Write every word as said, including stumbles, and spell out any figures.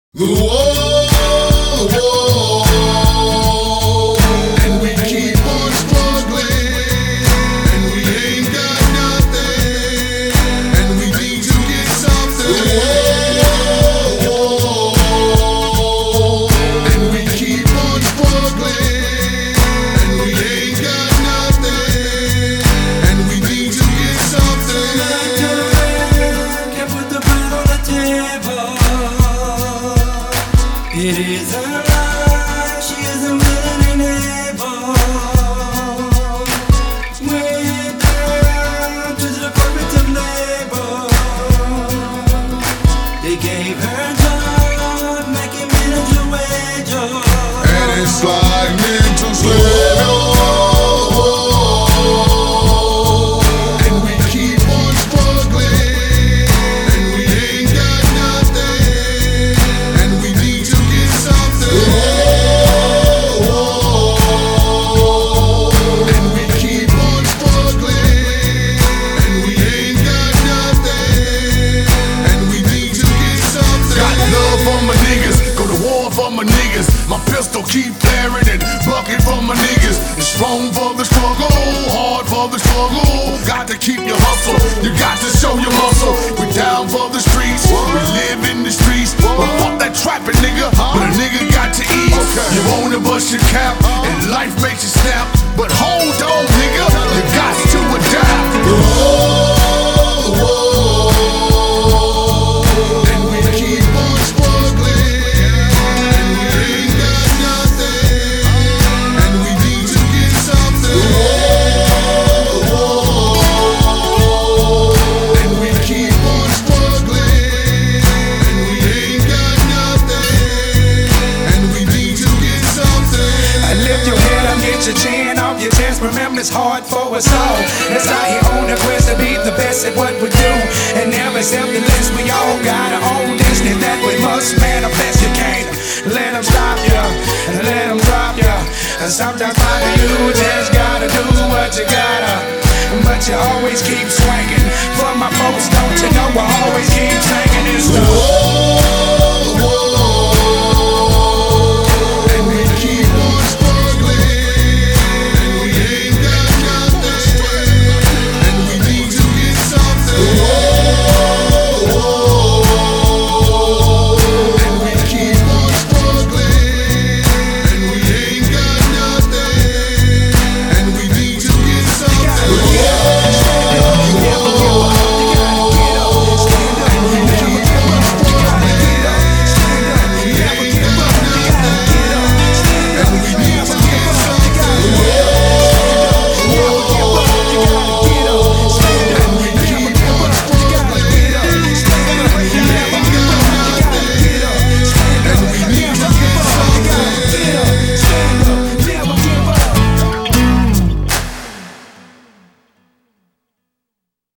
Whoa, whoa, and we keep on struggling, and we ain't got nothing, and we need to get something. Whoa, whoa, and we keep on struggling, and we ain't got nothing, and we need to get something. Can't put the bread on the table. It is her life, she isn't willing and able. Went down to the Department of Labor. They gave her a job, making manager wage. And it's like mental slavery. And we keep on struggling, and we ain't got nothing, and we need to get something. And we keep on struggling, and we ain't got nothing, and we need to get something. Got love for my niggas, go to war for my niggas. My pistol keep flaring and bucking for my niggas. It's strong for the struggle, hard for the struggle. Got to keep your hustle, you got to show your muscle. We down for the streets, we live in the streets. But fuck that trapping nigga, but a nigga got to eat. You wanna bust your cap, and life makes you snap. But hold on nigga, you got to adapt. And we keep on struggling, and we ain't got nothing, and we need to get something. And we keep on struggling, and we ain't got nothing, and we need to get something. Lift your head up, get your chin off your chest. Remember, it's hard for us all. Let's out here on the quest to be the best at what we do, and never accept the less. We all got our own destiny that we must manifest. You can't let them stop you, and let them drop you. And sometimes, Father, you just gotta do what you gotta, but you always keep swinging. For my folks, don't you know I always keep singing this stuff.